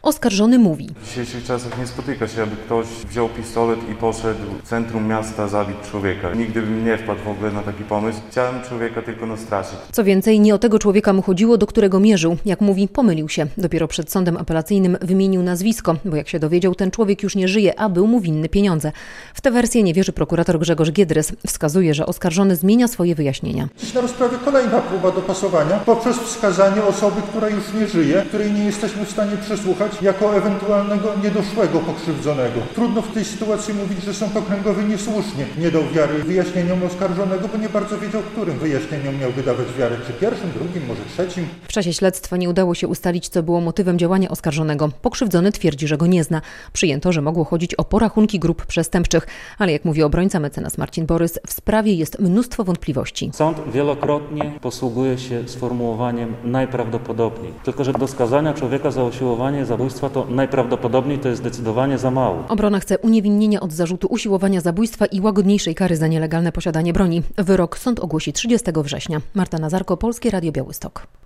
Oskarżony mówi: W dzisiejszych czasach nie spotyka się, aby ktoś wziął pistolet i poszedł w centrum miasta zabić człowieka. Nigdy bym nie wpadł w ogóle na taki pomysł. Chciałem człowieka tylko nastraszyć. Co więcej, nie o tego człowieka mu chodziło, do którego mierzył. Jak mówi, pomylił się. Dopiero przed sądem apelacyjnym wymienił nazwisko, bo jak się dowiedział, ten człowiek już nie żyje, a był mu winny pieniądze. W tę wersję nie wierzy prokurator Grzegorz Giedrys. Wskazuje, że oskarżony zmienia swoje wyjaśnienia. Dziś na rozprawie kolejna próba dopasowania poprzez wskazanie osoby, która już nie żyje, której nie jesteśmy w stanie przesłuchać jako ewentualnego niedoszłego pokrzywdzonego. Trudno w tej sytuacji mówić, że sąd okręgowy niesłusznie nie dał wiary wyjaśnieniom oskarżonego, bo nie bardzo wiedział, którym wyjaśnieniom miałby dawać wiarę. Czy pierwszym, drugim, może trzecim? W czasie śledztwa nie udało się ustalić, co było motywem działania oskarżonego. Pokrzywdzony twierdzi, że go nie zna. Przyjęto, że mogło chodzić o porachunki grup przestępczych, ale jak mówi obrońca mecenas Marcin Borys, w sprawie jest mnóstwo wątpliwości. Sąd wielokrotnie posługuje się sformułowaniem najprawdopodobniej. Tylko że do skazania człowieka za usiłowanie zabójstwa to najprawdopodobniej to jest zdecydowanie za mało. Obrona chce uniewinnienia od zarzutu usiłowania zabójstwa i łagodniejszej kary za nielegalne posiadanie broni. Wyrok sąd ogłosi 30 września. Marta Nazarko, Polskie Radio Białystok.